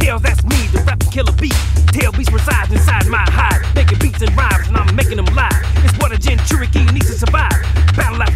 Tails, that's me, the rap killer beat. Tail beats resides inside my hide, making beats and rhymes, and I'm making them live. It's what a Gen Cherokee needs to survive. Battle after